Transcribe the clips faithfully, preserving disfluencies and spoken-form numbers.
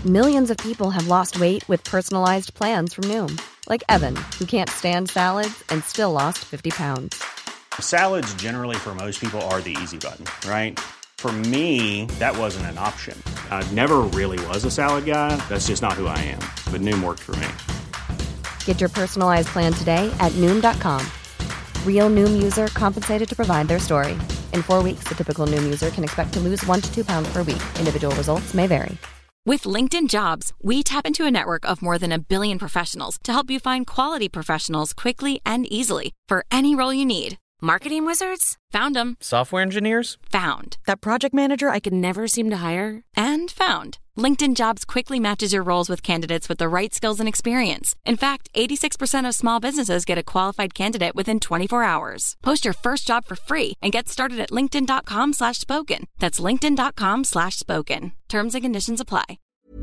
Millions of people have lost weight with personalized plans from Noom. Like Evan, who can't stand salads and still lost fifty pounds. Salads generally for most people are the easy button, right? For me, that wasn't an option. I never really was a salad guy. That's just not who I am. But Noom worked for me. Get your personalized plan today at Noom dot com. Real Noom user compensated to provide their story. In four weeks, the typical Noom user can expect to lose one to two pounds per week. Individual results may vary. With LinkedIn Jobs, we tap into a network of more than a billion professionals to help you find quality professionals quickly and easily for any role you need. Marketing wizards? Found them. Software engineers? Found. That project manager I could never seem to hire? And found. LinkedIn Jobs quickly matches your roles with candidates with the right skills and experience. In fact, eighty-six percent of small businesses get a qualified candidate within twenty-four hours. Post your first job for free and get started at linkedin.com slash spoken. That's linkedin.com slash spoken. Terms and conditions apply.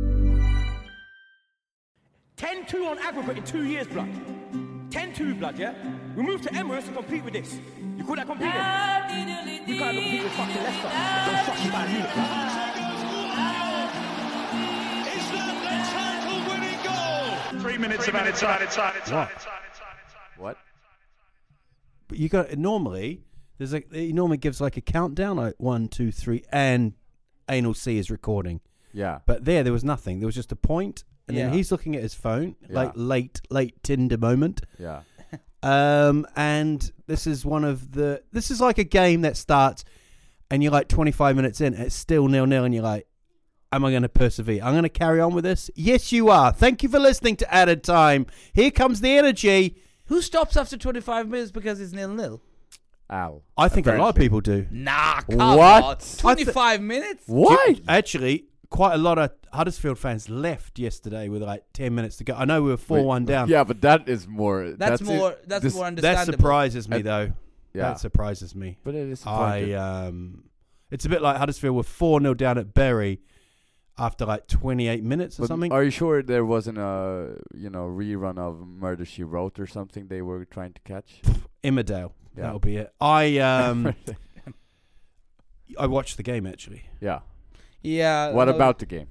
ten two on aggregate in two years, blood. ten two, blood, yeah? We moved to Emirates to compete with this. You call that competing? You can't compete with fucking Leicester. Don't fucking buy me, blood. Is that the title-winning goal? Three minutes of added time, added time, added time, added time. What? But you got normally there's like it normally gives like a countdown, like one, two, three, and Anal C is recording. Yeah. But there, there was nothing. There was just a point, and Yeah. then he's looking at his phone, Yeah. like late, late Tinder moment. Yeah. Um, and this is one of the. This is like a game that starts, and you're like twenty-five minutes in, and it's still nil nil, and you're like, "Am I going to persevere? I'm going to carry on with this." Yes, you are. Thank you for listening to Added Time. Here comes the energy. Who stops after twenty-five minutes because it's nil nil? Al. I think Apparently. a lot of people do. Nah, come What? on. twenty-five minutes? Why? Actually, quite a lot of Huddersfield fans left yesterday with like ten minutes to go. I know we were four one down. Yeah, but that is more. That's, That's, more. it. That's This- more That understandable. surprises me, Uh, though. Yeah. That surprises me. But it is. I um, it's a bit like Huddersfield were four nil down at Bury after like twenty-eight minutes or But something. Are you sure there wasn't a you know rerun of Murder She Wrote or something they were trying to catch? Immerdale. Yeah. That'll be it. I um, I watched the game actually. Yeah. Yeah. What no, about the game?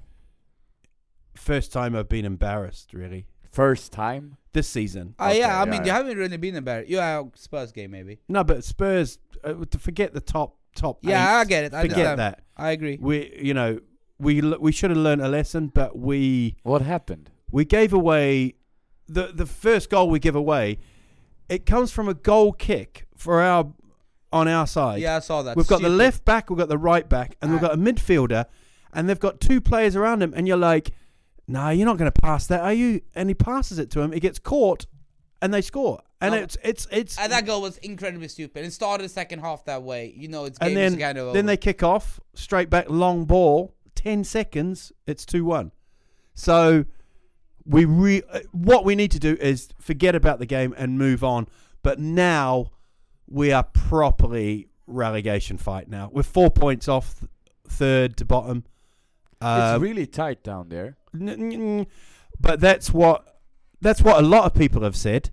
First time I've been embarrassed really First time? this season. Uh, yeah, I Okay, mean, yeah, you yeah. haven't really been embarrassed. Yeah, Spurs game maybe. No, but Spurs uh, to forget the top top. Yeah, eight, I get it. I forget understand. that. I agree. We you know we l- we should have learned a lesson, but we. What happened? We gave away the the first goal we give away. It comes from a goal kick for our on our side. Yeah, I saw that. We've got the Stupid. left back, we've got the right back, and we've got a midfielder, and they've got two players around him. And you're like, "Nah, you're not going to pass that, are you?" And he passes it to him. It gets caught, and they score. And No, it's it's it's. And that goal was incredibly stupid. It started the second half that way. You know, it's game and then is kind of then over. they kick off straight back, long ball, ten seconds. It's two one. So. We re- what we need to do is forget about the game and move on. But now we are properly relegation fight now. We're four points off th- third to bottom. Uh, It's really tight down there. n- n- but that's what that's what a lot of people have said.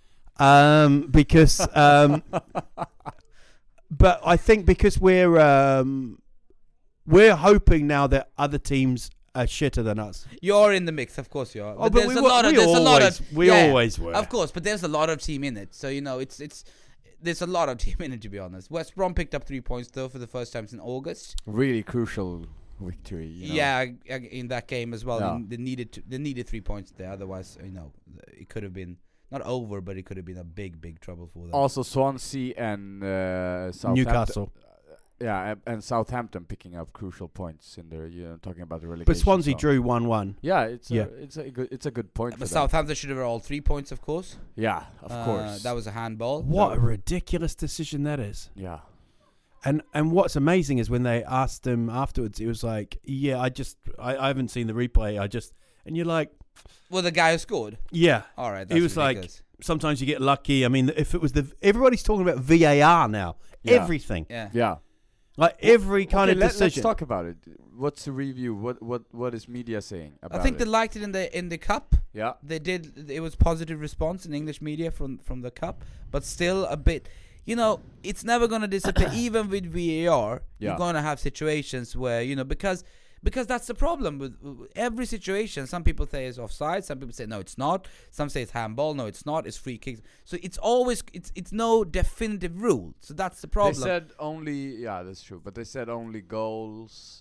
Um, because um, but I think because we're um, we're hoping now that other teams are shitter than us. You're in the mix, of course you are. Oh, But, but there's we a were- lot of we there's a lot always- of we yeah, always were. Of course, but there's a lot of team in it. So you know, it's it's there's a lot of team in it, to be honest. West Brom picked up three points though for the first time since August. Really crucial victory. You know? Yeah, ag- in that game as well. Yeah. They, they needed to, they needed three points there. Otherwise, you know, it could have been not over, but it could have been a big, big trouble for them. Also, Swansea and uh, Southampton. Newcastle. Yeah, and, and Southampton picking up crucial points in there. You know, talking about the relegation. But Swansea zone. drew one one. Yeah, it's Yeah. a, it's a good it's a good point. But for them. Southampton should have all three points, of course. Yeah, of Uh, course. that was a handball. What a ridiculous decision that is. Yeah. And and what's amazing is when they asked him afterwards, it was like, yeah, I just, I, I haven't seen the replay. I just, and you're like, Well, the guy who scored. yeah. All right, He that's was ridiculous. like, sometimes you get lucky. I mean, if it was the, everybody's talking about V A R now. Yeah. Everything. Yeah. Yeah. Like every kind Okay, of let, decision. Let's talk about it. What's the review? What what what is media saying about I think it? they liked it in the in the cup. Yeah. They did. It was positive response in English media from from the cup, but still a bit. You know, it's never gonna disappear. Even with V A R, Yeah. you're gonna have situations where you know because Because that's the problem with, with every situation. Some people say it's offside. Some people say no, it's not. Some say it's handball. No, it's not. It's free kicks. So it's always it's it's no definitive rule. So that's the problem. They said only, yeah, that's true. But they said only goals,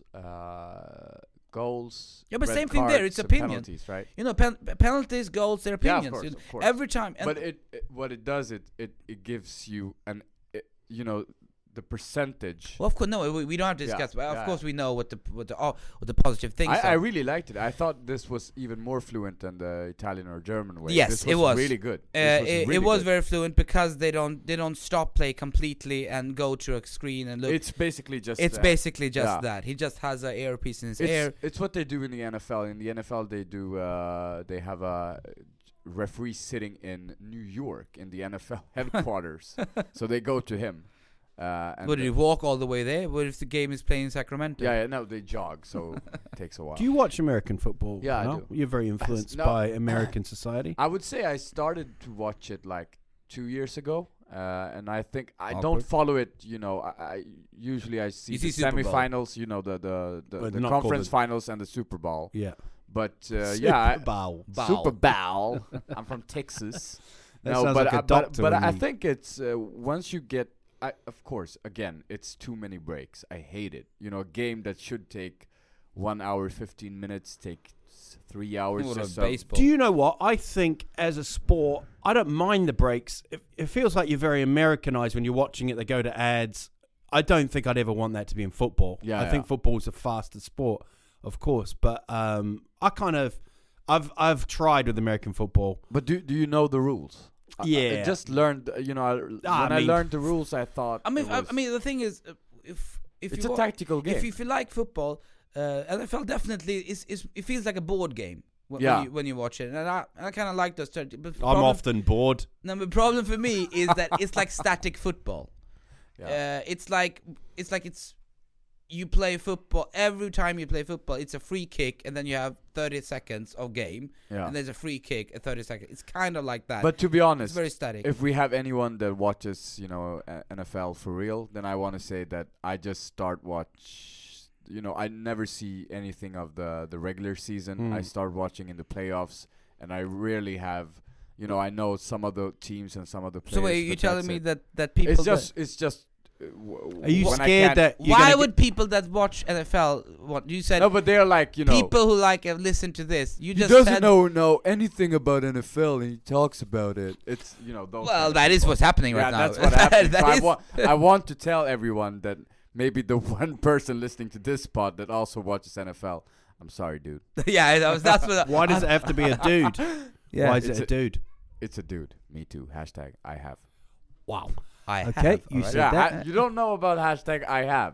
uh, goals. Yeah, but red same thing there. cards It's and opinion. Penalties, right? You know, pen- penalties, goals, they're Yeah, opinions. of course, you know, of course. Every time. And But it, it what it does it it it gives you an it, you know the percentage. well, of course, no, we, we don't have to Yeah, discuss. Well, of yeah. course, we know what the what the oh, what the positive things I, are. I really liked it. I thought this was even more fluent than the Italian or German way. Yes, this it was really good. Uh, This was it, really it was good. very fluent because they don't they don't stop play completely and go to a screen and look. It's basically just. It's uh, basically just yeah. that. He just has an earpiece in his It's, ear. it's what they do in the N F L. In the N F L, they do. Uh, they have a referee sitting in New York in the N F L headquarters, so they go to him. Uh, and Would the- he walk all the way there? What if the game is playing in Sacramento? Yeah, yeah, no, they jog, so it takes a while. Do you watch American football? Yeah, I no? do. You're very influenced No. by American society. I would say I started to watch it like two years ago, uh, and I think I Awkward. don't follow it. You know, I, I usually I see You the see Super Bowl. semifinals. You know, the the the, But the not called conference the- finals and the Super Bowl. Yeah. But uh, yeah, I- Super Bowl. Bow. Super Bowl. I'm from Texas. That no, sounds but like a I, but, doctor but when I you- think it's uh, once you get. I, of course, again, it's too many breaks. I hate it. You know, a game that should take one hour fifteen minutes take s- three hours. What or a so. baseball. Do you know what? I think as a sport, I don't mind the breaks. It, it feels like you're very Americanized when you're watching it. They go to ads. I don't think I'd ever want that to be in football. Yeah, I yeah. think football's a faster sport, of course. But um, I kind of, I've I've tried with American football. But do do you know the rules? I- I Yeah. just learned. uh, You know, I, Ah, when I I, mean- learned the rules, I thought. I mean, it I, was- I mean, the thing is, uh, if if it's you a wa- tactical game. if you feel like football, uh, N F L definitely is is it feels like a board game. When, Yeah. when, you, when you watch it, and I I kind of like those. Ter- but I'm problem- often bored. No, the problem for me is that it's like static football. Yeah. Uh, it's like it's like it's you play football every time you play football. It's a free kick, and then you have thirty seconds of game, Yeah. and there's a free kick at thirty seconds. It's kind of like that. But to be it's honest, very static. if we have anyone that watches, you know, uh, N F L for real, then I want to say that I just start watch. You know, I never see anything of the the regular season. Mm. I start watching in the playoffs, and I rarely have. You know, I know some of the teams and some of the players. so wait, you but telling that's me it. that that people It's that- just, it's just. uh, w- Are you when I scared can't- that you're why gonna would people that watch N F L what you said? No, but they're like, you know. people who like have listened to this. You He just doesn't said, know know anything about N F L, and he talks about it. It's you know those. Well, kind of that is people. what's happening yeah, right now. that's what happened. That So I, is- wa- I want to tell everyone that maybe the one person listening to this pod that also watches N F L. I'm sorry, dude. yeah, that was, that's what. Why does it have to be a dude? Yeah, Why is it's it a a- dude? It's a dude. Me too. Hashtag I have. Wow. I Okay, have, you alright. said Yeah, that. I- you don't know about hashtag I have.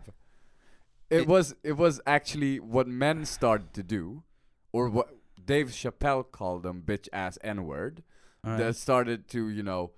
It, It- was it was actually what men started to do, or what Dave Chappelle called them, bitch ass N word. Alright. That started to, you know,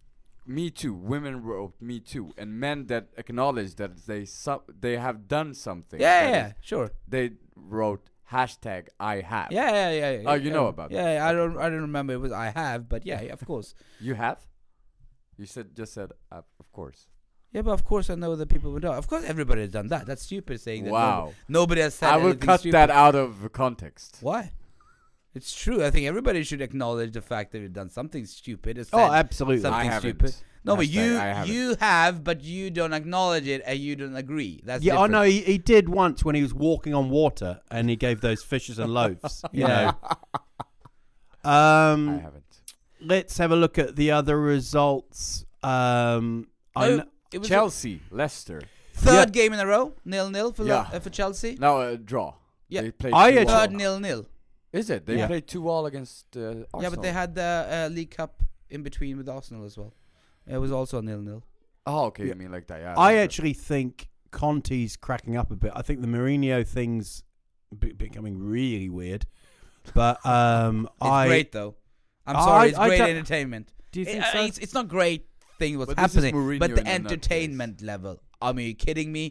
Me Too. Women wrote Me Too, and men that acknowledge that they su- they have done something. Yeah, that yeah, is- sure. They wrote hashtag I have. Yeah, yeah, yeah. yeah Oh, you yeah, know yeah. about Yeah, that. yeah, I don't, I don't remember. It was I have, but yeah, yeah, of course. You have? You said just said uh, of course. Yeah, but of course I know that people would know. Of course, everybody has done that. That's stupid saying that. Wow. Nobody, nobody has said I will anything cut stupid. that out of context. Why? It's true. I think everybody should acknowledge the fact that you've done something stupid. has Oh, said absolutely. Something I haven't. stupid. No, but Hashtag you I haven't. you have, but you don't acknowledge it and you don't agree. That's Yeah, I different. know he, he did once when he was walking on water and he gave those fishes and loaves. You Yeah. know. Um, I haven't. let's have a look at the other results. Um, I Oh, kn- it was Chelsea, Leicester. a third Yeah. game in a row, nil nil for Yeah. Le- uh, for Chelsea. No, uh, draw. Yeah. They played I two actually- all. Third nil nil. Is it? They Yeah. played two all against uh, Arsenal. Yeah, but they had the uh, League Cup in between with Arsenal as well. It was also nil nil. Oh, okay. Yeah. You mean like that? Yeah. I remember. actually think Conte's cracking up a bit. I think the Mourinho thing's be- becoming really weird. But um, It's I great though. I'm I- sorry, it's I great don't- entertainment. do you It- think uh, so? it's, it's not great thing what's But this is happening, Mourinho but the in a nutcase. entertainment level. I mean, are you kidding me?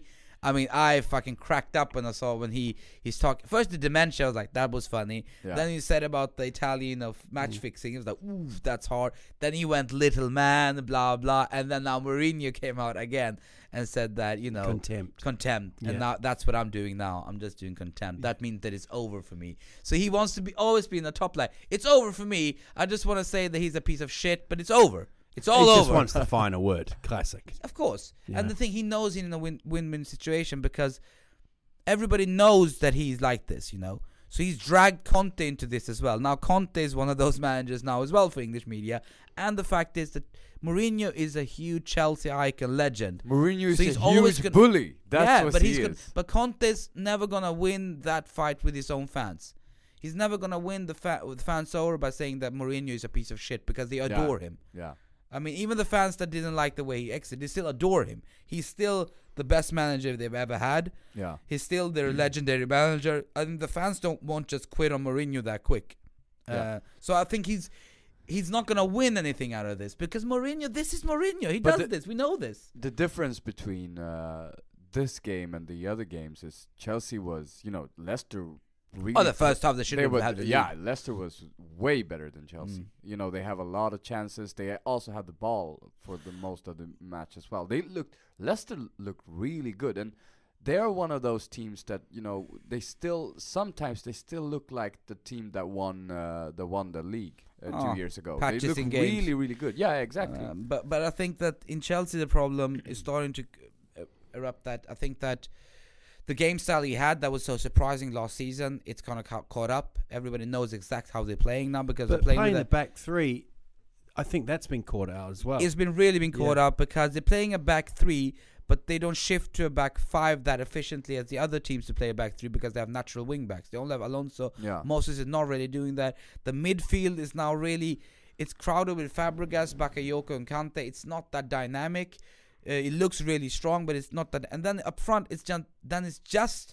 I mean, I fucking cracked up when I saw when he he's talking. First the dementia, I was like, that was funny. Yeah. Then he said about the Italian of match fixing. He was like, ooh, that's hard. Then he went little man, blah blah, and then now Mourinho came out again and said that, you know, Contempt. contempt, Yeah. and now that's what I'm doing now. I'm just doing contempt. That means that it's over for me. So he wants to be always be in the top line. It's over for me. I just want to say that he's a piece of shit, but it's over. It's all he over. just wants the final word. Classic. Of course. Yeah. And the thing, he knows he's in a win- win-win situation because everybody knows that he's like this, you know. So he's dragged Conte into this as well. Now Conte is one of those managers now as well for English media. And the fact is that Mourinho is a huge Chelsea icon legend. Mourinho is So he's a always huge gonna- bully. That's yeah, what but he he's is. gonna, but Conte's never gonna win that fight with his own fans. He's never gonna win the fa- with fans over by saying that Mourinho is a piece of shit because they adore him. Yeah. I mean, even the fans that didn't like the way he exited, they still adore him. He's still the best manager they've ever had. Yeah. He's still their legendary manager. And the fans don't want just quit on Mourinho that quick. Yeah. Uh, so I think he's he's not going to win anything out of this because Mourinho, this is Mourinho. He But does the- this. We know this. The difference between uh, this game and the other games is Chelsea was, you know, Leicester. Really Oh, the first half they should have were, had the yeah, lead. Leicester was way better than Chelsea. Mm. You know, they have a lot of chances. They also had the ball for the most of the match as well. They looked Leicester looked really good, and they are one of those teams that, you know, they still sometimes they still look like the team that won uh, the won the league uh, Oh, two years ago. patches They look in games. really really good. Yeah, exactly. Um, but but I think that in Chelsea the problem is starting to uh, erupt. That I think that the game style he had that was so surprising last season, it's kind of ca- caught up. Everybody knows exactly how they're playing now because But they're playing playing with the a, back three, I think that's been caught out as well. it's been really been caught Yeah. up because they're playing a back three, but they don't shift to a back five that efficiently as the other teams to play a back three because they have natural wing backs. They only have Alonso. Yeah. Moses is not really doing that. The midfield is now really, it's crowded with Fabregas, Bakayoko, and Kante. It's not that dynamic. Uh, it looks really strong, but it's not that. And then up front, it's just then it's just,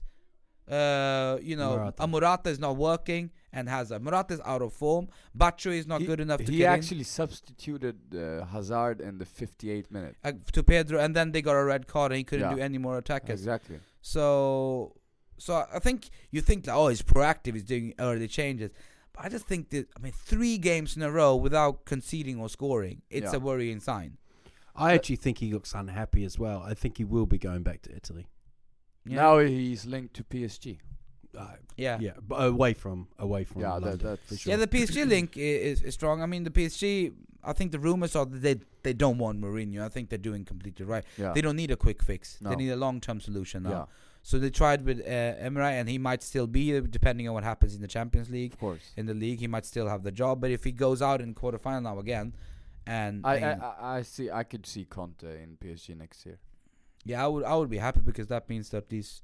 uh, you know, Morata. Amurata is not working and Hazard. Morata is out of form. Batshuayi is not he, good enough to he get in. actually substituted uh, Hazard in the fifty-eighth minute. Uh, to Pedro, and then they got a red card, and he couldn't Yeah. do any more attackers. Exactly. So, so I think you think like, oh, he's proactive, he's doing early changes. But I just think that I mean, three games in a row without conceding or scoring, it's Yeah. a worrying sign. I actually think he looks unhappy as well. I think he will be going back to Italy. Yeah. Now he's linked to P S G. Uh, yeah, yeah, but away from away from Yeah, that- London, that's- for sure. yeah. The P S G link i- is, is strong. I mean, the P S G. I think the rumors are that they they don't want Mourinho. I think they're doing completely right. Yeah. They don't need a quick fix. No. They need a long term solution now. Yeah, So they tried with uh, Emre, and he might still be uh, depending on what happens in the Champions League. of course. In the league, he might still have the job. But if he goes out in quarterfinal now again, and I, I and- I I see. I could see Conte in P S G next year. yeah, I would I would be happy because that means that these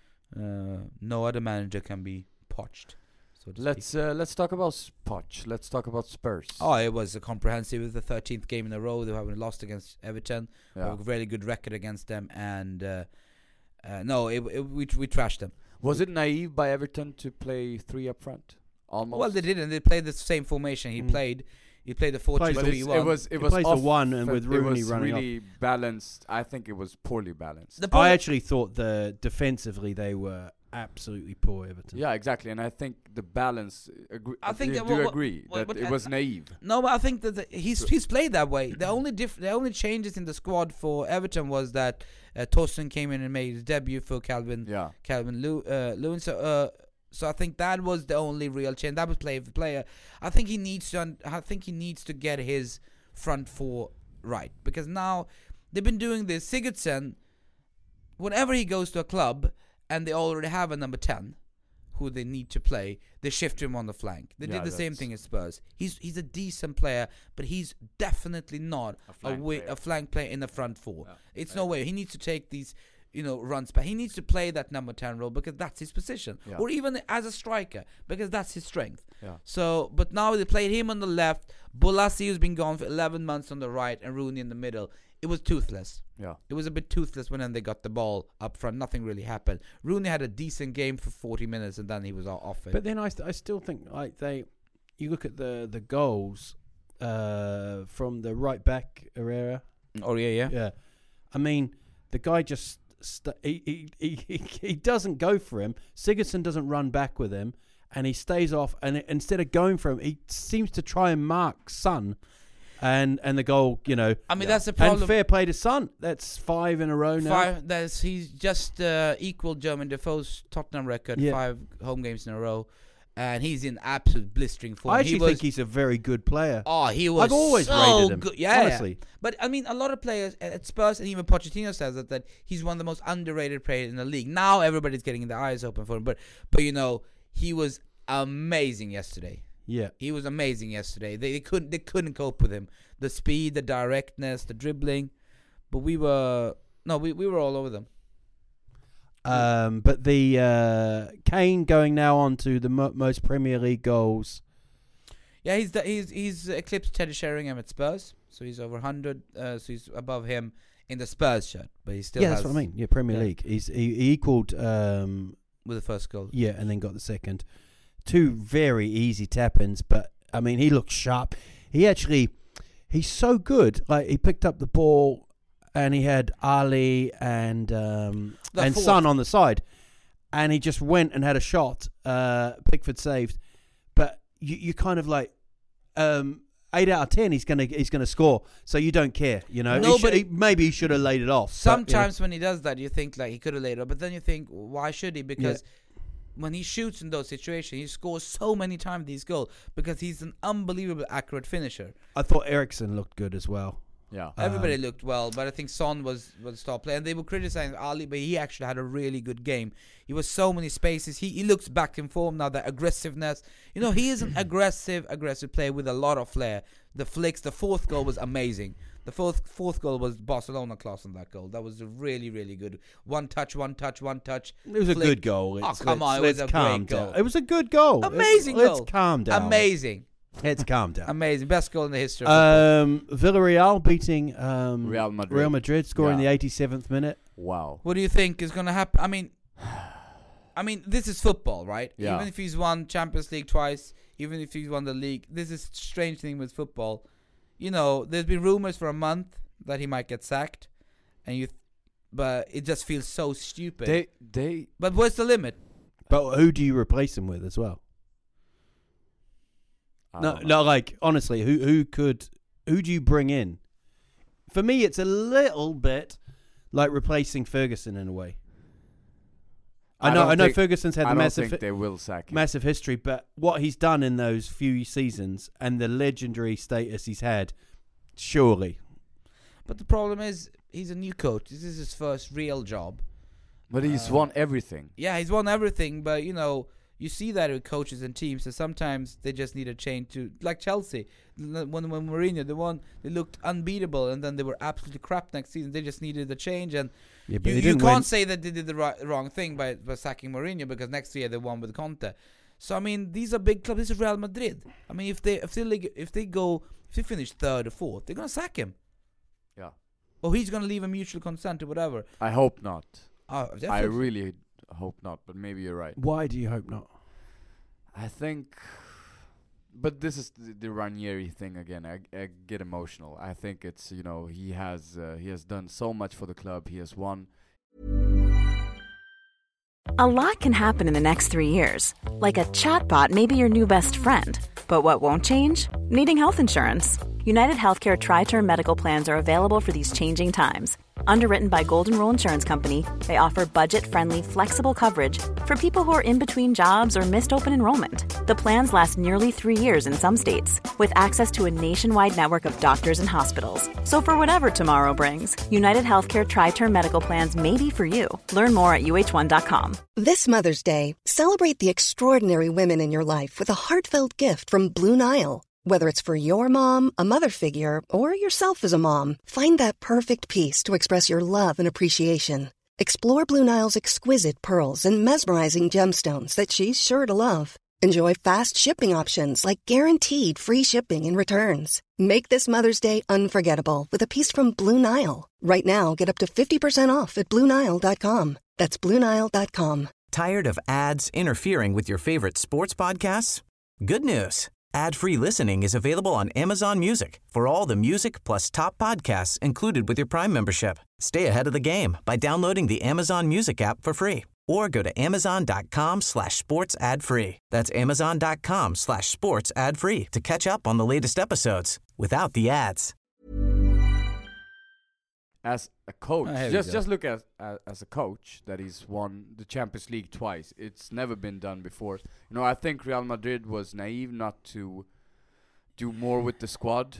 uh, no other manager can be poached. So to Let's speak. uh, let's talk about Poch. Let's talk about Spurs. Oh, it was a comprehensive. It was the thirteenth game in a row. They haven't lost against Everton. yeah. A really good record against them, and uh, uh, no, it, it, we we trashed them. Was it naive by Everton to play three up front? Almost. Well, they didn't. They played the same formation. He Mm. played. He played the four two Plays But the- three it's, one. it was it He was plays the off, one and but with it Rooney was running off. really balanced. I think it was poorly balanced. The I problem- actually thought the defensively they were absolutely poor, Everton. Yeah, exactly. And I think the balance. Agree, I think do, that do you what- agree what- that what- it was naive? No, but I think that the, he's he's played that way. The only diff, the only changes in the squad for Everton was that uh, Tosin came in and made his debut for Calvin Yeah. Calvin Lew, uh, Lewin. So, uh, so I think that was the only real change. That was player for player. I think he needs to. Un- I think he needs to get his front four right because now they've been doing this. Sigurdsson, whenever he goes to a club and they already have a number ten, who they need to play, they shift him on the flank. They Yeah, did the same that's- thing at Spurs. He's he's a decent player, but he's definitely not A a, flank wi- player. a flank player in the front four. Yeah. It's no way. He needs to take these, you know, runs back. He needs to play that number ten role because that's his position, Yeah. or even as a striker because that's his strength. Yeah. So, but now they played him on the left. Bolasie, who's been gone for eleven months, on the right, and Rooney in the middle. It was toothless. Yeah. It was a bit toothless when then they got the ball up front. Nothing really happened. Rooney had a decent game for forty minutes, and then he was o- off it. But then I, st- I still think like they, you look at the the goals uh, from the right back Herrera. oh yeah, yeah. Yeah, I mean the guy just st- he, he, he, he, he doesn't go for him. Sigurdsson doesn't run back with him, and he stays off. And instead of going for him, he seems to try and mark Son. And and the goal, you know. I mean, yeah. that's the problem. And fair play to Son. That's five in a row now. Five. That's he's just uh, equal Jermaine Defoe's Tottenham record, yeah. five home games in a row, and he's in absolute blistering form. I actually he was, think he's a very good player. Oh, he was. I've always so rated him. Good. Yeah, honestly. But I mean, a lot of players at Spurs, and even Pochettino says that that he's one of the most underrated players in the league. Now everybody's getting their eyes open for him, but but you know, he was amazing yesterday. Yeah, he was amazing yesterday. They, they couldn't they couldn't cope with him. The speed, the directness, the dribbling, but we were no, we, we were all over them. Um, but the uh, Kane going now on to the mo- most Premier League goals. Yeah, he's the, he's he's eclipsed Teddy Sheringham at Spurs, so he's over one hundred. Uh, so he's above him in the Spurs shirt, but he still yeah, has, that's what I mean. Yeah, Premier yeah. League. He's he, he equaled um, with the first goal. Yeah, and then got the second. Two very easy tap-ins, but I mean, he looks sharp. He actually, he's so good. Like he picked up the ball, and he had Ali and um, and fourth. Son on the side, and he just went and had a shot. Uh, Pickford saved, but you you kind of like um, eight out of ten. He's gonna he's gonna score, so you don't care. You know, no, he but sh- he, maybe he should have laid it off. Sometimes but, you know. when he does that, you think like he could have laid it off, but then you think, why should he? Because Yeah. when he shoots in those situations, he scores so many times these goals because he's an unbelievable accurate finisher. I thought Eriksson looked good as well. Yeah, everybody um, looked well, but I think Son was was the star player, and they were criticizing Ali, but he actually had a really good game. He was so many spaces. He he looks back in form now. That aggressiveness, you know, he is an aggressive, aggressive player with a lot of flair. The flicks, the fourth goal was amazing. The fourth fourth goal was Barcelona class on that goal. That was a really, really good one touch, one touch, one touch. It was flick. a good goal. Oh, It's, come on, it was a calm great goal. Down. It was a good goal. Amazing let's, goal. Let's calm down. Amazing. Let's calm down. Amazing. Best goal in the history of football. Um, Villarreal beating um, Real Madrid. Real Madrid, scoring Yeah. the eighty-seventh minute. Wow. What do you think is going to happen? I mean, I mean, this is football, right? Yeah. Even if he's won Champions League twice, even if he's won the league, this is a strange thing with football. You know, there's been rumors for a month that he might get sacked, and you, th- but it just feels so stupid. They they. But what's the limit? But who do you replace him with as well? I No, don't know. no, like honestly, who who could who do you bring in? For me, it's a little bit like replacing Ferguson in a way. I, I know, don't I know think- Ferguson's had I the don't massive, think they will sack him. massive history, but what he's done in those few seasons and the legendary status he's had, surely. But the problem is, he's a new coach. This is his first real job. But he's Uh, won everything. Yeah, he's won everything, but you know, you see that with coaches and teams, that sometimes they just need a change to, like Chelsea. L- When when Mourinho, the one they looked unbeatable, and then they were absolutely crap next season. They just needed a change, and Yeah, but you, they you didn't can't win. say that they did the right, wrong thing by, by sacking Mourinho, because next year they won with Conte. So I mean, these are big clubs. This is Real Madrid. I mean, if they if they lig- if they go if they finish third or fourth, they're gonna sack him, Yeah. or he's gonna leave a mutual consent or whatever. I hope not. Oh, I definitely. really hope not, but maybe you're right. Why do you hope not? I think, but this is the, the Ranieri thing again. I, I get emotional. I think it's, you know, he has uh, he has done so much for the club. He has won. A lot can happen in the next three years. Like a chatbot may be your new best friend. But what won't change? Needing health insurance. United Healthcare Tri-Term Medical Plans are available for these changing times. Underwritten by Golden Rule Insurance Company, they offer budget-friendly, flexible coverage for people who are in between jobs or missed open enrollment. The plans last nearly three years in some states, with access to a nationwide network of doctors and hospitals. So for whatever tomorrow brings, United Healthcare Tri-Term Medical Plans may be for you. Learn more at U H one dot com. This Mother's Day, celebrate the extraordinary women in your life with a heartfelt gift from Blue Nile. Whether it's for your mom, a mother figure, or yourself as a mom, find that perfect piece to express your love and appreciation. Explore Blue Nile's exquisite pearls and mesmerizing gemstones that she's sure to love. Enjoy fast shipping options like guaranteed free shipping and returns. Make this Mother's Day unforgettable with a piece from Blue Nile. Right now, get up to fifty percent off at Blue Nile dot com. That's Blue Nile dot com. Tired of ads interfering with your favorite sports podcasts? Good news. Ad-free listening is available on Amazon Music for all the music plus top podcasts included with your Prime membership. Stay ahead of the game by downloading the Amazon Music app for free or go to amazon.com slash sports ad free. That's amazon.com slash sports ad free to catch up on the latest episodes without the ads. As a coach, Oh, here we just go. just look at uh, as a coach that he's won the Champions League twice. It's never been done before. You know, I think Real Madrid was naive not to do more with the squad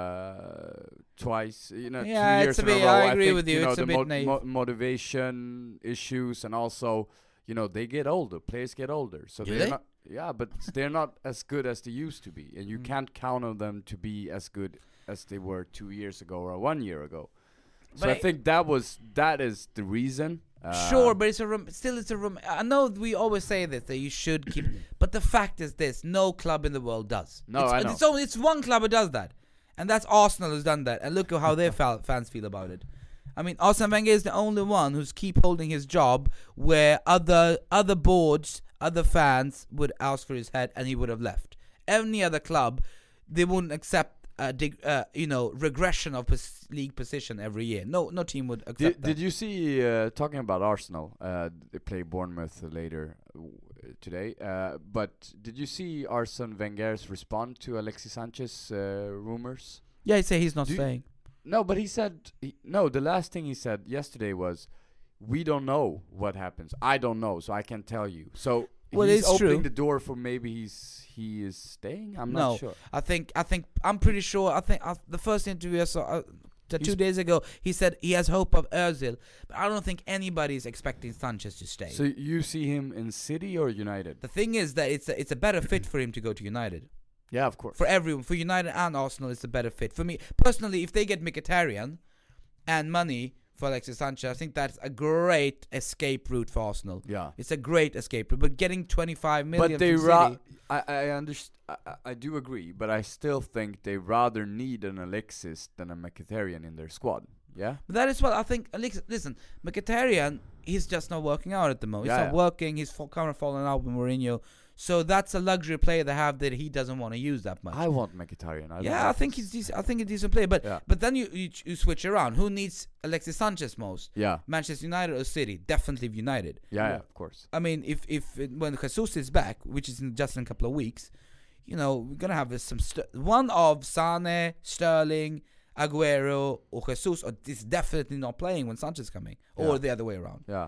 uh, twice. You know, Yeah, two it's years a in a bit- row. I agree think, with you, know, it's a the bit naive. motivation issues, and also, you know, they get older. Players get older, so Do they're they? not. Yeah, but they're not as good as they used to be, and you Mm. can't count on them to be as good as they were two years ago or one year ago. So But I I- think that was that is the reason. Uh, Sure, but it's a rom- still it's a rom- I know we always say this that you should keep, but the fact is this: no club in the world does. No, it's, I know. It's only it's one club who does that, and that's Arsenal who's done that. And look at how their fa- fans feel about it. I mean, Arsene Wenger is the only one who's keep holding his job, where other other boards, other fans would ask for his head, and he would have left. Any other club, they wouldn't accept. Uh, dig, uh, you know, regression of pos- league position every year. No, no team would accept Did, that. did you see, uh, talking about Arsenal, uh, they play Bournemouth later uh, today, uh, but did you see Arsene Wenger's response to Alexis Sanchez uh, rumors? Yeah, he say he's not Do you- staying. No, but he said, he, no, the last thing he said yesterday was, we don't know what happens. I don't know, so I can't tell you. So Well, he's it's opening true. the door for maybe he's he is staying? I'm no, not sure. I think I think I'm pretty sure. I think uh, the first interview I saw uh, the two He's- days ago, he said he has hope of Özil, but I don't think anybody's expecting Sanchez to stay. So you see him in City or United? the thing is that it's a, it's a better fit for him to go to United. Yeah, of course. For everyone, for United and Arsenal, it's a better fit. For me personally, if they get Mkhitaryan and money for Alexis Sanchez, I think that's a great escape route for Arsenal. Yeah. It's a great escape route. But getting twenty-five million But they from ra- City, I I underst- I, I- I do agree, but I still think they rather need an Alexis than a Mkhitaryan in their squad. Yeah. But that is what I think. Alex- Listen, Mkhitaryan, he's just not working out at the moment. Yeah, he's not yeah. working. He's fall, kind of falling out with Mourinho. So that's a luxury player they have that he doesn't want to use that much. I want Mkhitaryan. I don't yeah, I want think this. he's dec- I think he's a decent player. But Yeah. but then you, you ch- you switch around. Who needs Alexis Sanchez most? Yeah. Manchester United or City? Definitely United. Yeah, yeah, of course. I mean, if if it, when Jesus is back, which is in just in a couple of weeks, you know, we're gonna have uh, some st- one of Sane, Sterling, Aguero, or Jesus, or is definitely not playing when Sanchez is coming, or Yeah. the other way around. Yeah.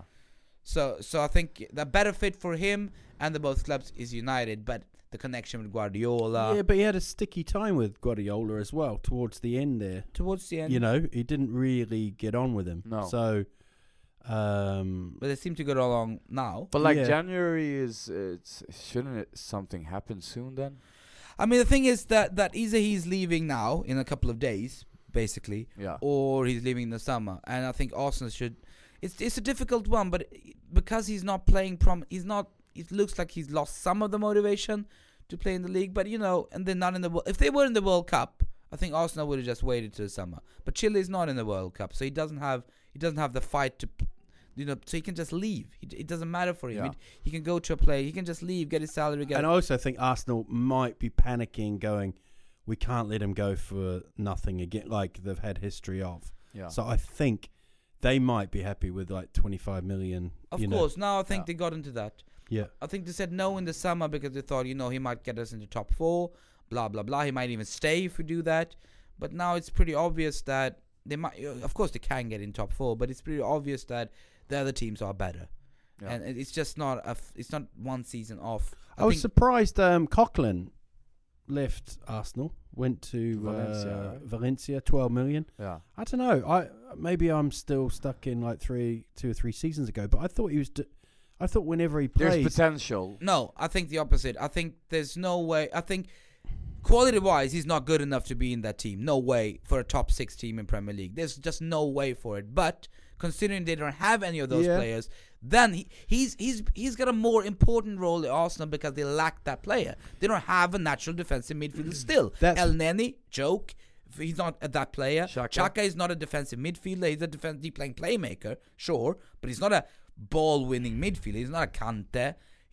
So so I think the better fit for him and the both clubs is United, but the connection with Guardiola yeah, but he had a sticky time with Guardiola as well towards the end there. towards the end. You know, he didn't really get on with him. No. So, um, But they seem to get along now. But like Yeah. January is, it's shouldn't it something happen soon then? I mean, the thing is that that either he's leaving now in a couple of days, basically, Yeah. or he's leaving in the summer. And I think Arsenal should. It's it's a difficult one, but because he's not playing, prom, he's not. It looks like he's lost some of the motivation to play in the league. But you know, and they're not in the. wo- If they were in the World Cup, I think Arsenal would have just waited till the summer. But Chile is not in the World Cup, so he doesn't have he doesn't have the fight to. You know, so he can just leave. He, it doesn't matter for him. Yeah. He, he can go to a play. He can just leave, get his salary. Get and I also think Arsenal might be panicking, going, "We can't let him go for nothing again," like they've had history of. Yeah. So I think they might be happy with like twenty-five million. Of you know. course, now I think Yeah. they got into that. Yeah. I think they said no in the summer because they thought, you know, he might get us into top four, blah, blah, blah. He might even stay if we do that. But now it's pretty obvious that they might, of course, they can get in top four, but it's pretty obvious that the other teams are better. Yeah. And it- it's just not, a f- it's not one season off. I, was think- surprised um, Coughlin left Arsenal, went to Valencia, uh, right? Valencia, twelve million. Yeah. I don't know. I maybe I'm still stuck in like three, two or three seasons ago. But I thought he was. D- I thought whenever he There's plays, potential. No, I think the opposite. I think there's no way. I think quality-wise, he's not good enough to be in that team. No way for a top six team in Premier League. There's just no way for it. But considering they don't have any of those Yeah. players, then he, he's he's he's got a more important role at Arsenal because they lack that player. They don't have a natural defensive midfielder still. That's- El Neni, joke. He's not a, that player. Xhaka. Xhaka is not a defensive midfielder. He's a defensive playing playmaker, sure, but he's not a ball-winning midfielder. He's not a Kante.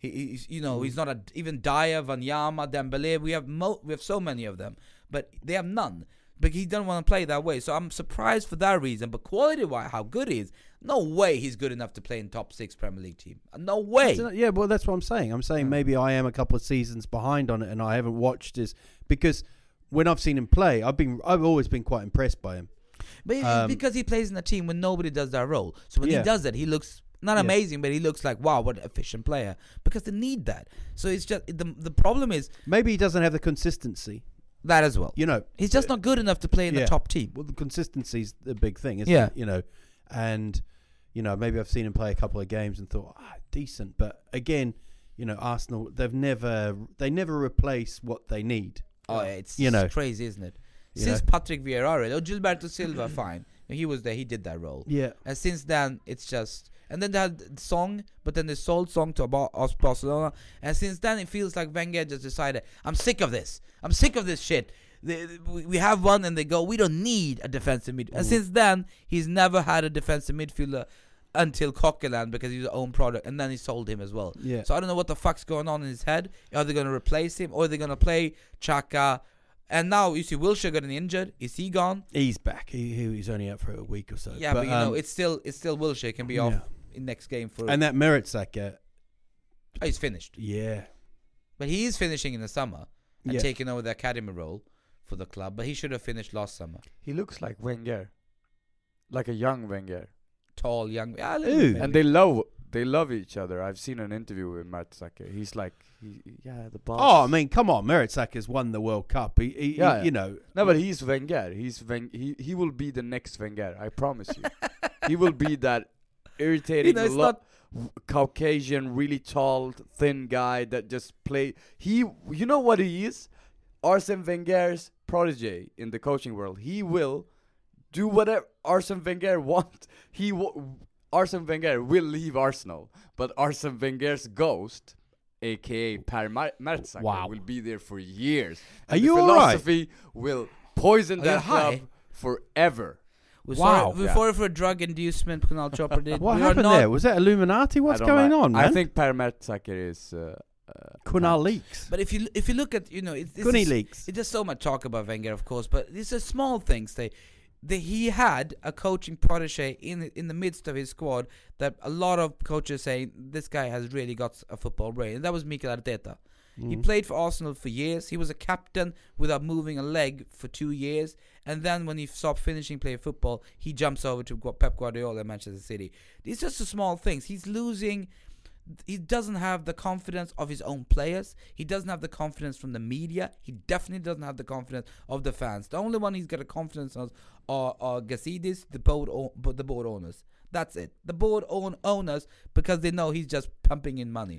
He, he's, you know, mm. he's not a even Dyer, Wanyama, Dembele. We have mo- we have so many of them, but they have none. But he doesn't want to play that way. So I'm surprised for that reason. But quality-wise, how good he is, no way he's good enough to play in top six Premier League team. No way. Yeah, well, that's what I'm saying. I'm saying mm. maybe I am a couple of seasons behind on it, and I haven't watched his because when I've seen him play, I've been I've always been quite impressed by him. But um, because he plays in a team when nobody does that role. So when yeah. he does it, he looks not yeah. amazing, but he looks like, wow, what an efficient player. Because they need that. So it's just the the problem is maybe he doesn't have the consistency. That as well. You know, he's just not good enough to play in yeah. the top team. Well, the consistency's the big thing, isn't yeah. it? You know, and you know, maybe I've seen him play a couple of games and thought, ah, decent. But again, you know, Arsenal, they've never, they never replace what they need. Oh, it's you know, crazy, isn't it? You Since know? Patrick Vieira, or Gilberto Silva, fine. He was there, he did that role. Yeah. And since then, it's just... And then they had Song, but then they sold Song to Barcelona. And since then, it feels like Wenger just decided, I'm sick of this. I'm sick of this shit. They, we have one and they go, we don't need a defensive midfielder. Mm. And since then, he's never had a defensive midfielder until Coquelin because he's his own product. And then he sold him as well. Yeah. So I don't know what the fuck's going on in his head. Are they going to replace him? Or are they going to play Xhaka? And now, you see, Wilshere getting injured. Is he gone? He's back. He, he He's only out for a week or so. Yeah, but, but you um, know, it's still it's still Wilshere can be yeah. off in next game. for. And that Mertesacker. Oh, he's finished. Yeah. But he is finishing in the summer and yeah. taking over the academy role for the club. But he should have finished last summer. He looks like Wenger. Like a young Wenger. Tall, young. Yeah, and they love they love each other. I've seen an interview with Mertesacker. He's like, he, yeah, the boss. Oh, I mean, come on. Mertesacker's won the World Cup. He, he, yeah, he you know. No, but he's Wenger. He's Wen- he, he will be the next Wenger. I promise you. He will be that irritating, you know, lo- Caucasian, really tall, thin guy that just play. He, you know what he is? Arsene Wenger's protege in the coaching world. He will do whatever Arsene Wenger wants. He w- Arsene Wenger will leave Arsenal, but Arsene Wenger's ghost, aka Per Mer- Mertesacker, wow. will be there for years. Are and you the all right? philosophy will poison Are that club high? forever. We're wow. sorry, we're sorry for drug inducement, Kunal Chopra did. What we happened there? Was that Illuminati? What's going like, on, man? I think Per Mertesacker is... Uh, uh, Kunal leaks. But if you if you look at, you know... It's, Kunal is, leaks. It's just so much talk about Wenger, of course, but these are small things. They... The, he had a coaching protege in in the midst of his squad that a lot of coaches say this guy has really got a football brain, and that was Mikel Arteta. Mm. He played for Arsenal for years. He was a captain without moving a leg for two years, and then when he stopped finishing playing football, he jumps over to Pep Guardiola at Manchester City. It's just the small things. He's losing. He doesn't have the confidence of his own players. He doesn't have the confidence from the media. He definitely doesn't have the confidence of the fans. The only one he's got a confidence of are, are Gazidis, the board, o- the board owners. That's it. The board own owners, because they know he's just pumping in money.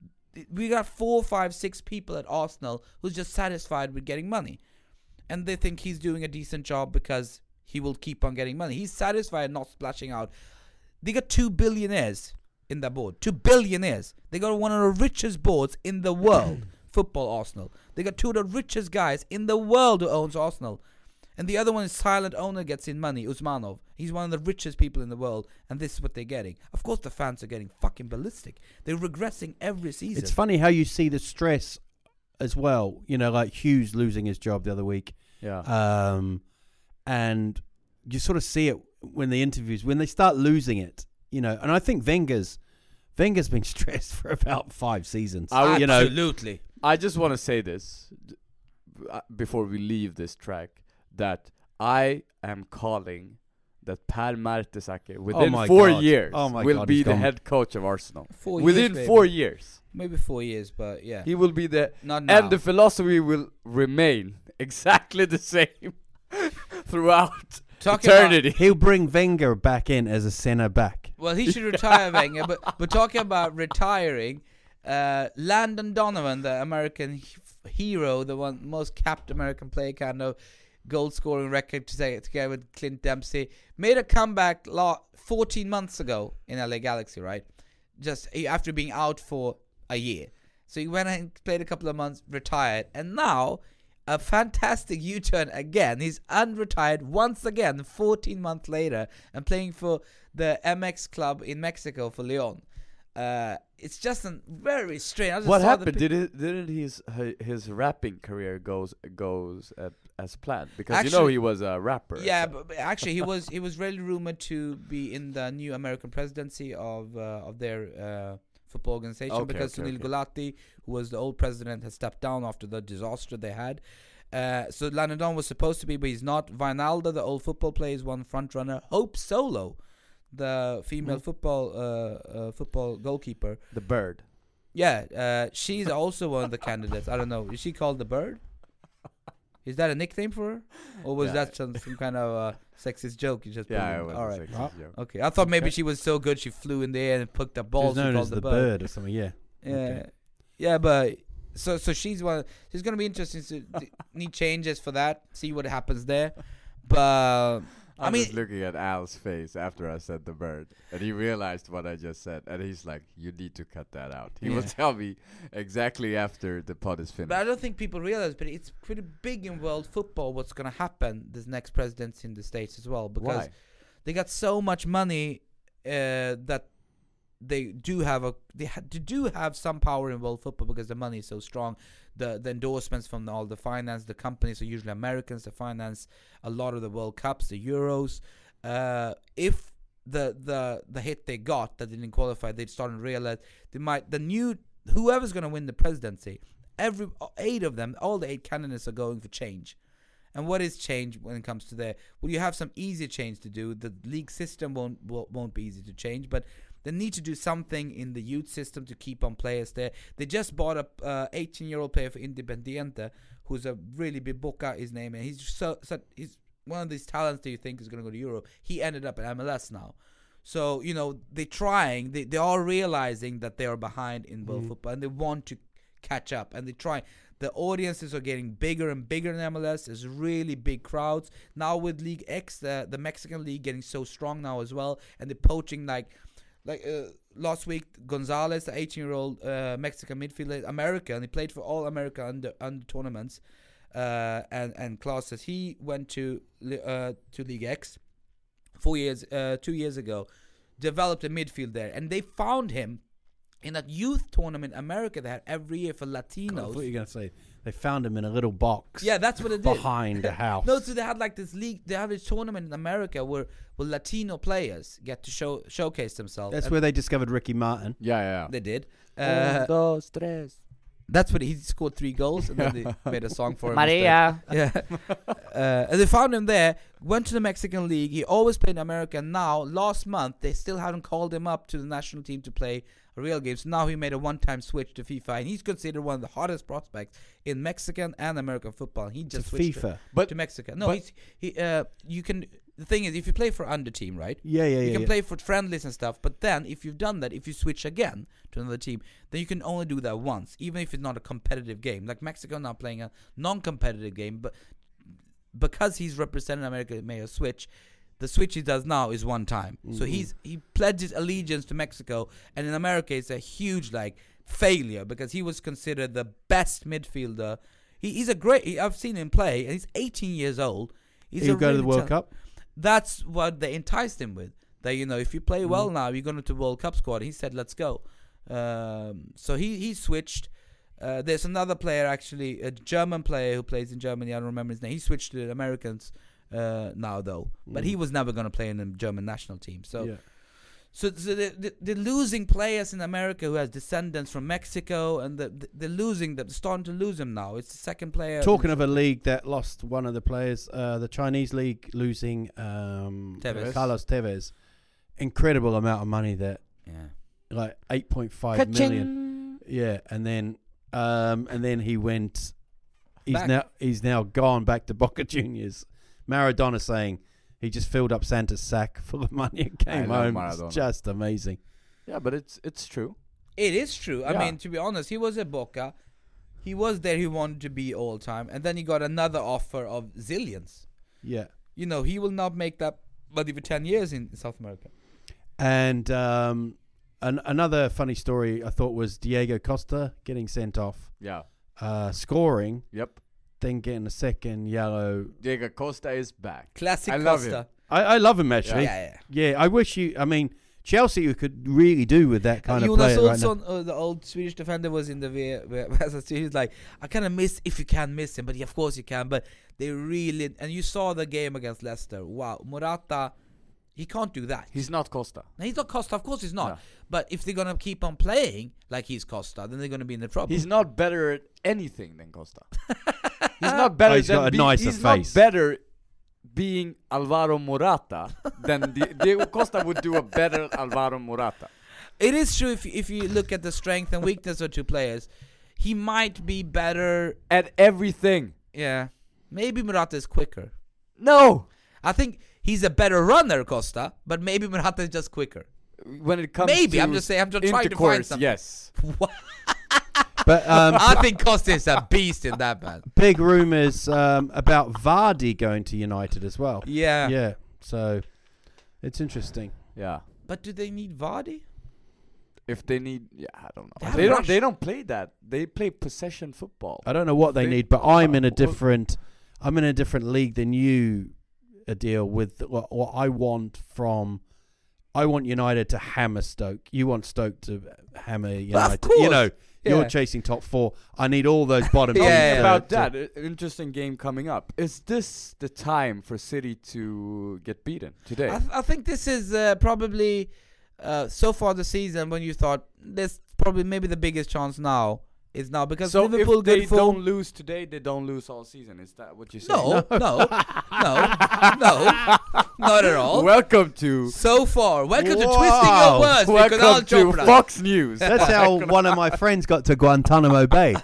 We got four, five, six people at Arsenal who's just satisfied with getting money. And they think he's doing a decent job because he will keep on getting money. He's satisfied not splashing out. They got two billionaires in their board. Two billionaires. They got one of the richest boards in the world. Football Arsenal. They got two of the richest guys in the world who owns Arsenal. And the other one is silent owner gets in money, Usmanov. He's one of the richest people in the world, and this is what they're getting. Of course the fans are getting fucking ballistic. They're regressing every season. It's funny how you see the stress as well. You know, like Hughes losing his job the other week. Yeah. Um, and you sort of see it when the interviews, when they start losing it, you know, and I think Wenger's, Wenger's been stressed for about five seasons. I, you know, Absolutely. I just want to say this uh, before we leave this track, that I am calling that Per Mertesacker within oh four God. years oh my will God, be he's the gone. head coach of Arsenal. Four within years, four maybe. years. Maybe four years, but yeah. He will be the... Not now. And the philosophy will remain exactly the same throughout Talking eternity. about, he'll bring Wenger back in as a centre back. well, he should retire, Wenger. But but talking about retiring, uh, Landon Donovan, the American h- hero, the one most capped American player, kind of goal scoring record to say together with Clint Dempsey, made a comeback law fourteen months ago in L A Galaxy, right? Just after being out for a year. So he went and played a couple of months, retired, and now a fantastic U-turn again. He's unretired once again, fourteen months later, and playing for the M X club in Mexico for Leon. Uh, it's just a very strange. I just What saw the happened? pic- Did it? Didn't his hi- his rapping career goes goes uh, as planned? Because you know Actually- he was a rapper. Yeah, so- but, but actually, he was he was really rumored to be in the new American presidency of uh, of their uh, football organization Okay, because okay, Sunil okay. Gulati, who was the old president, has stepped down after the disaster they had. Uh, so Lanadon was supposed to be, but he's not. Vinalda, the old football player, is one front runner. Hope Solo, the female Mm. football uh, uh, football goalkeeper. the bird. Yeah, uh, she's also one of the candidates. I don't know. Is she called the Bird? Is that a nickname for her, or was Yeah. that some, some kind of uh, sexist joke you just? put Yeah, in? it was All a right. sexist joke. Okay, I thought maybe Okay. she was so good she flew in the air and picked up She's balls. known she as called the bird or something. Yeah. Yeah, Okay. yeah, but so so she's one. It's gonna be interesting to to need changes for that. See what happens there, but. I'm I mean, just looking at Al's face after I said the bird, and he realized what I just said, and he's like, "You need to cut that out." He will Yeah. tell me exactly after the pod is finished. But I don't think people realize, but it's pretty big in world football what's going to happen this next presidency in the States as well. Because Why? they got so much money uh, that they do have a they ha- they do have some power in world football because the money is so strong. The the endorsements from all the finance, the companies are usually Americans. They finance a lot of the World Cups, the Euros. Uh, if the the the hit they got that didn't qualify, they'd start to realize they might the new whoever's going to win the presidency. Every eight of them, all the eight candidates are going for change. And what is change when it comes to there? Well, you have some easy change to do. The league system won't won't won't be easy to change, but they need to do something in the youth system to keep on players there. They just bought a uh, eighteen-year-old player for Independiente, who's a really big Boca, his name, and he's so, so he's one of these talents that you think is going to go to Europe. He ended up at M L S now. So, you know, they're trying. They, they are realizing that they are behind in world Mm. football, and they want to catch up, and they try. The audiences are getting bigger and bigger in M L S. There's really big crowds. Now with League X, the, the Mexican league getting so strong now as well, and they're poaching like... Like uh, last week, Gonzalez, the eighteen-year-old uh, Mexican midfielder, American, he played for all America under under tournaments uh, and and classes. He went to uh, to League X four years, uh, two years ago, developed a midfield there, and they found him in that youth tournament in America they had every year for God, I Latinos. thought you were going to say they found him in a little box. Yeah, that's what it did. behind the house. No, so they had like this league. They have this tournament in America where, where Latino players get to show showcase themselves. That's And where they discovered Ricky Martin. Yeah, yeah. they did. Uh, dos, tres. that's what he scored three goals, and then they made a song for him. Maria. instead. Yeah. uh, and they found him there. Went to the Mexican league. He always played in America. Now, last month, they still haven't called him up to the national team to play a real game. So now he made a one-time switch to FIFA, and he's considered one of the hottest prospects in Mexican and American football. He just To switched FIFA. to, But- to Mexico. No, but- he's he. Uh, you can. The thing is, if you play for under team, right? Yeah, yeah, You yeah. can yeah. play for friendlies and stuff, but then if you've done that, if you switch again to another team, then you can only do that once, even if it's not a competitive game. Like Mexico now playing a non-competitive game, but because he's representing America, it made a switch. The switch he does now is one time, so Mm-hmm. he's he pledges allegiance to Mexico, and in America it's a huge like failure because he was considered the best midfielder. He, he's a great. He, I've seen him play, and he's eighteen years old. He's He'll a go to the really World tal- Cup. That's what they enticed him with. That, you know, if you play well Mm-hmm. now, you're going to the World Cup squad. He said, "Let's go." Um, so he he switched. Uh, there's another player actually, a German player who plays in Germany. I don't remember his name. He switched to the Americans uh, now though, but he was never going to play in the German national team. So. Mm. Yeah. So, so they're, they're- they're losing players in America who has descendants from Mexico, and the, they're losing them. They're starting to lose them now. It's the second player. Talking of a league that lost one of the players, uh, the Chinese league losing um, Tevez. Carlos Tevez. Incredible amount of money that, Yeah. like eight point five million. Yeah, and then um, and then he went. He's Back. now he's now gone back to Boca Juniors. Maradona saying he just filled up Santa's sack full of money and came love home. Maradona. It's just amazing. Yeah, but it's it's true. It is true. I Yeah. mean, to be honest, he was at Boca. He was there. He wanted to be all time, and then he got another offer of zillions. Yeah. You know, he will not make that money for ten years in South America. And um, an- another funny story I thought was Diego Costa getting sent off, Yeah. uh, scoring, Yep. then getting a second yellow. Diego Costa is back. Classic I love Costa. him. I, I love him actually. Yeah, yeah. Yeah, I wish you. I mean, Chelsea who could really do with that kind uh, of player Jonas right Olsson, uh, the old Swedish defender, was in the V. He was like, I kind of miss if you can miss him, but yeah, of course you can. But they really, and you saw the game against Leicester. Wow, Morata, he can't do that. He's not Costa. No, he's not Costa. Of course he's not. No. But if they're gonna keep on playing like he's Costa, then they're gonna be in the trouble. He's not better at anything than Costa. He's not better. Oh, he's than got a be- nicer he's face. not better being Alvaro Morata than the, Diego Costa would do a better Alvaro Morata. It is true if if you look at the strength and weakness of two players, he might be better at everything. Yeah, maybe Morata is quicker. No, I think he's a better runner, Costa, but maybe Morata is just quicker. When it comes maybe to I'm just saying I'm just trying to find intercourse, something. yes. But um, I think Costa is a beast in that, man. Big rumours um, about Vardy going to United as well. Yeah. Yeah. So it's interesting. Yeah. But do they need Vardy? If they need, yeah, I don't know. They They don't. rush. They don't play that. They play possession football. I don't know what they, They- need, but I'm in a well- different. I'm in a different league than you. A deal with what, what I want from. I want United to hammer Stoke. You want Stoke to hammer United. course. You know, Yeah. you're chasing top four. I need all those bottom Yeah, teams. yeah, to- About to- that, an interesting game coming up. Is this the time for City to get beaten today? I, th- I think this is uh, probably uh, so far the season when you thought this probably maybe the biggest chance now is now because so Liverpool if they good form. don't lose today, they don't lose all season. Is that what you say? No, no, no, no, not at all. Welcome to So far, welcome to Wow. Twisting Your Words with Kunal welcome to Chopra. Fox News. That's how one of my friends got to Guantanamo Bay.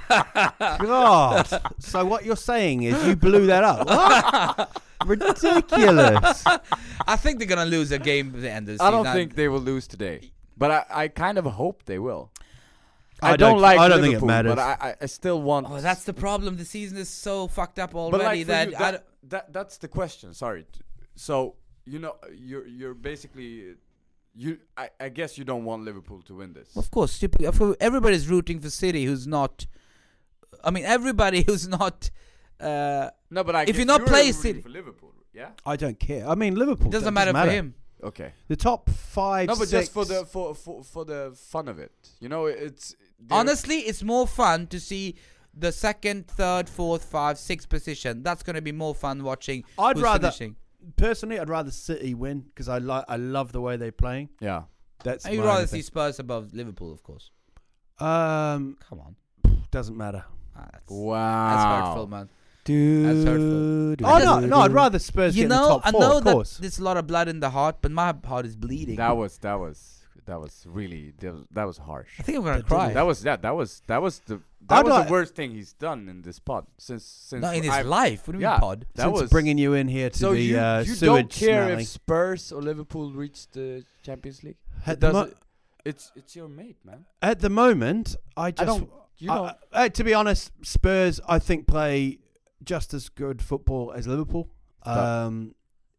God. So what you're saying is you blew that up. What? Ridiculous. I think they're gonna lose a game at the end of the I season. don't think they will lose today, but I, I kind of hope they will. I I, don't, don't- like I don't think it Liverpool, matters. but I, I, I still want. Oh, that's the problem. The season is so fucked up But already like for that, you, I that, don't- that that's the question. Sorry. T- So you know you're you're basically you. I, I guess you don't want Liverpool to win this. Of course, stupid. of course, everybody's rooting for City, who's not. I mean, everybody who's not. Uh, No, but I if guess you're not you're playing rooting City, for Liverpool, yeah. I don't care. I mean, Liverpool it doesn't that matter, matter for him. Okay. The top five, No, but six, just for the for, for for the fun of it, you know, it's they're- Honestly, it's more fun to see the second, third, fourth, five, sixth position. That's going to be more fun watching. I'd who's rather finishing. personally, I'd rather City win because I like I love the way they're playing. Yeah. That's And you'd my rather only see thing. Spurs above Liverpool, of course. Um, Come on, doesn't matter. ah, that's, Wow. that's hurtful, man. Dude. That's hurtful. Oh no, no, I'd rather Spurs You get in the know, top I four, know of that course. there's a lot of blood in the heart, but my heart is bleeding. That was that was that was really that was, that was harsh. I think I'm gonna That cry. That was that that was that was the that I'd was like- the worst thing he's done in this pod since since Not in his I've- life. What do you yeah, mean, pod? That Since was bringing you in here to so the you, uh, you sewage don't care smelling. if Spurs or Liverpool reach the Champions League. At It the mo- doesn't- it's it's your mate, man. At the moment, I just don't- you I- don't- I- uh, to be honest, Spurs I think play just as good football as Liverpool. Um,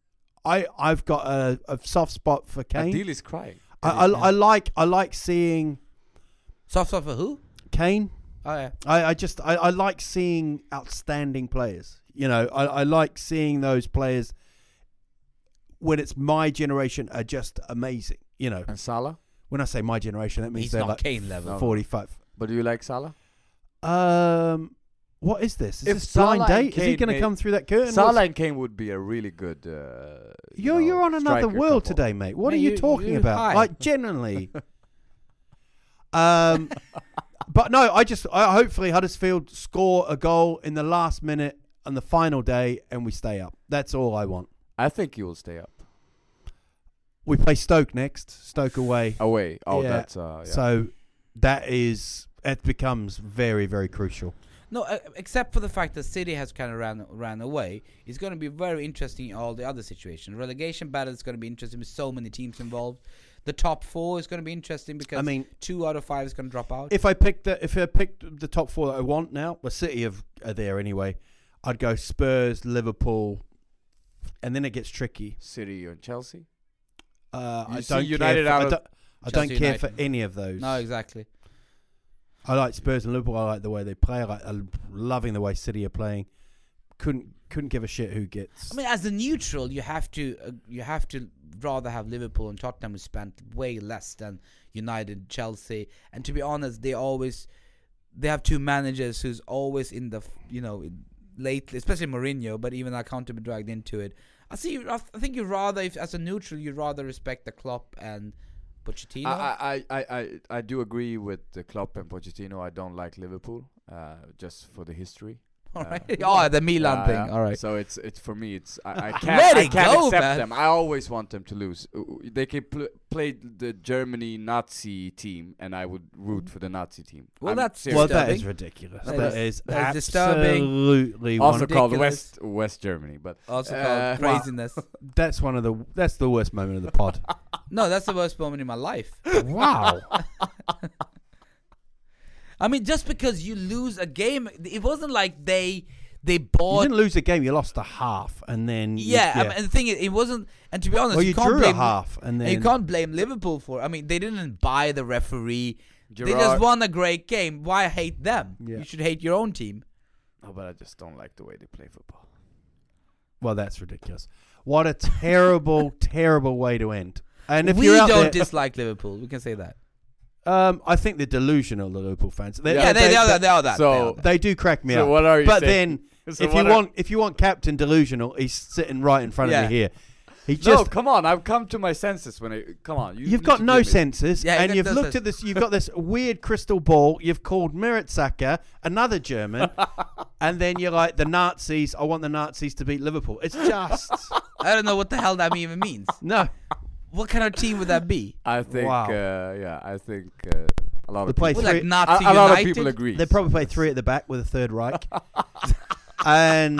I I've got a, a soft spot for Kane. Adil is crying. I, I, I like I like seeing Soft spot for who? Kane. Oh yeah. I, I just I, I like seeing outstanding players. You know, I, I like seeing those players when it's my generation are just amazing. You know, And Salah? when I say my generation, that means He's they're not like Kane level. forty-five. But do you like Salah? Um, what is this? Is If this blind Salah and date? Is he Kane going to made- come through that curtain? Salah What's- and Kane would be a really good. Uh, you You're know, you're on another striker world couple. today, mate. What Mate, are you, you- talking you're about? high. Like generally. um, but no, I just I hopefully Huddersfield score a goal in the last minute on the final day and we stay up. That's all I want. I think you will stay up. We play Stoke next. Stoke away. Away. Oh, Yeah. that's uh. Yeah. So that is it becomes very very crucial. No, uh, except for the fact that City has kind of ran ran away. It's going to be very interesting in all the other situations. Relegation battle is going to be interesting with so many teams involved. The top four is going to be interesting because I mean, two out of five is going to drop out. If I picked the if I picked the top four that I want now, well, City have, are there anyway. I'd go Spurs, Liverpool, and then it gets tricky. City or Chelsea. Uh, You I see don't United care. For, out I of- don't, I don't Chelsea care for United. any of those. No, exactly. I like Spurs and Liverpool. I like the way they play. I like I'm loving the way City are playing. Couldn't couldn't give a shit who gets. I mean, as a neutral, you have to uh, you have to rather have Liverpool and Tottenham, who spent way less than United, Chelsea, and to be honest, they always they have two managers who's always in the you know in lately, especially Mourinho, but even I can't be dragged into it. I see. I think you rather, if as a neutral, you rather respect the Klopp and Pochettino. I I, I, I I do agree with the Klopp and Pochettino. I don't like Liverpool, uh, just for the history. All right. Uh, oh, the Milan uh, thing. yeah. All right. So it's it's for me. It's I, I can't Let I it can't go, accept man. them. I always want them to lose. Uh, They can pl- play the Germany Nazi team, and I would root for the Nazi team. Well, I'm that's serious. Well, that disturbing. is ridiculous. That That is- is that is disturbing. absolutely also one. called ridiculous. West West Germany, but Also uh, called craziness. That's one of the. That's the worst moment of the pod. No, that's the worst moment in my life. Wow. I mean, just because you lose a game, it wasn't like they they You bought. didn't lose a game. You lost a half, and then you- Yeah, I mean, and the thing is, it wasn't. And to be honest, well, you, you can't drew blame a half, and and then you can't blame Liverpool for. I mean, they didn't buy the referee. They just Gerrard- won a great game. Why hate them? Yeah. You should hate your own team. Oh, but I just don't like the way they play football. Well, that's ridiculous. What a terrible, terrible way to end. And if we you're out don't there, dislike Liverpool. We can say that. um, I think they're delusional, the Liverpool fans. They, Yeah, they, they, are that. They are that. So- they, are that. They do crack me So up. what are you but saying? then, So if you what are- want, if you want Captain Delusional, he's sitting right in front Yeah. of me here. He No, just. come on! I've come to my senses when I come on. You You've need got to no give me- senses, Yeah, you and got you've no looked sense. at this. You've got this weird crystal ball. You've called Mirotsaka another German, and then you're like the Nazis. I want the Nazis to beat Liverpool. It's just I don't know what the hell that even means. no. What kind of team would that be? I think. Wow. Uh, yeah, I think uh, a lot They of play people, What, like three. Nazi a, a lot of United? people agree. They probably play three at the back with a third Reich, and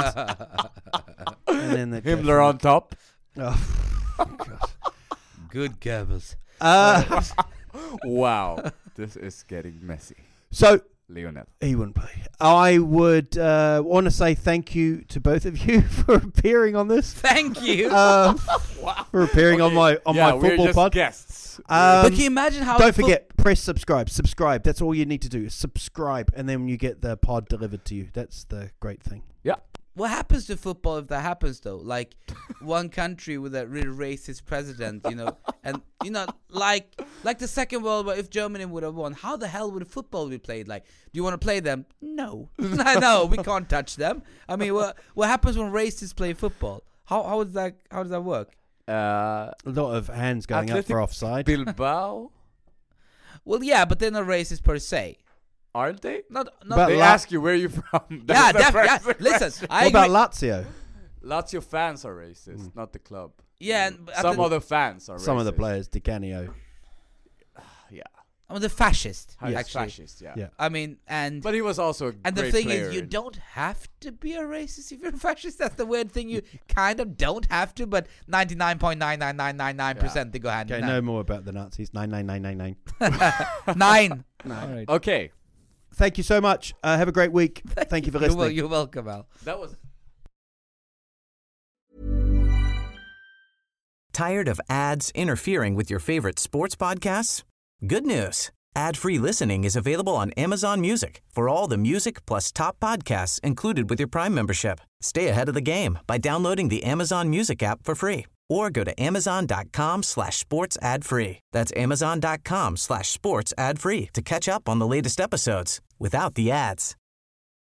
and then the Himmler on top. Oh, God. Good Goebbels. Uh, Wow, this is getting messy. so Lionel. he wouldn't play. I would uh, want to say thank you to both of you for appearing on this. Thank you. Um, For appearing on my on yeah, my we're football just pod. guests. Um, but can you imagine how? Don't fo- forget, press subscribe. Subscribe. That's all you need to do. Is subscribe, and then you get the pod delivered to you. That's the great thing. yeah. What happens to football if that happens though? Like one country with a really racist president, you know, and you know, like like the Second World War. If Germany would have won, how the hell would football be played? Like, do you want to play them? No, no, we can't touch them. I mean, what what happens when racists play football? How how does that how does that work? Uh, A lot of hands going up Athletic for offside. Bilbao, Well, yeah, but they're not racist per se. aren't they? Not not. But They La- ask you where you from. yeah, That's the def- first yeah. question. Listen, I What about agree. Lazio? Lazio fans are racist, not the club. Yeah, and- but at some the- other fans are. Some of the racist. players, Di Canio. Yeah, I'm the fascist. He's Actually, fascist. Yeah. Yeah. I mean, and but he was also a and the great thing player is, you and- don't have to be a racist if you're a fascist. That's the weird thing. You kind of don't have to, but ninety-nine point nine nine nine nine nine percent they go hand Okay, in no hand. more about the Nazis. Nine nine nine nine nine. Nine. All right. Okay, Thank you so much. Uh, have a great week. Thank you for You're, wel- listening. you're welcome, Al. that was. Tired of ads interfering with your favorite sports podcasts? Good news. Ad-free listening is available on Amazon Music for all the music plus top podcasts included with your Prime membership. Stay ahead of the game by downloading the Amazon Music app for free or go to amazon.com slash sports ad free. That's amazon.com slash sports ad free to catch up on the latest episodes without the ads.